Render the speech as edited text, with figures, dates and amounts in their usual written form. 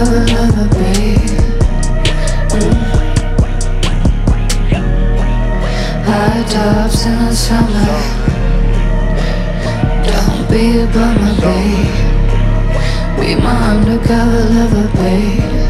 undercover lover, babe. High tops in the summer. Don't be a bummer, babe. Be my undercover lover, babe.